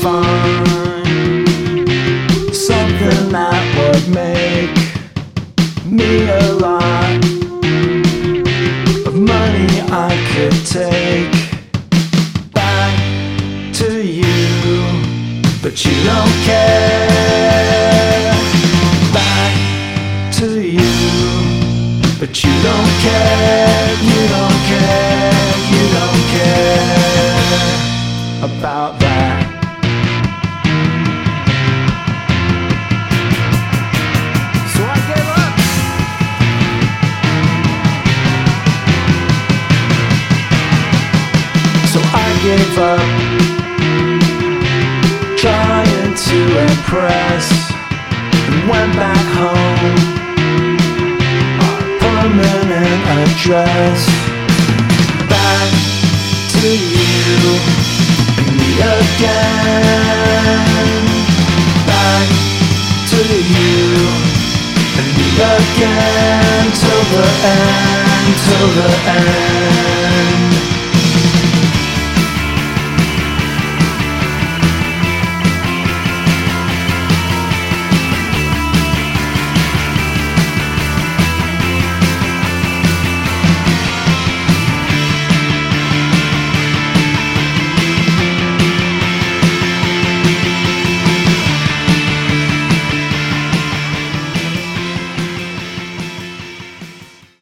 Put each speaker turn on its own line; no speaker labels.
find something that would make me a lot of money I could take back to you, but you don't care. Back to you, but you don't care. You don't care. You don't care about that. So I gave up. So I gave up trying to impress and went back home on a permanent address. Back to you and me again. Back to you and me again till the end, till the end.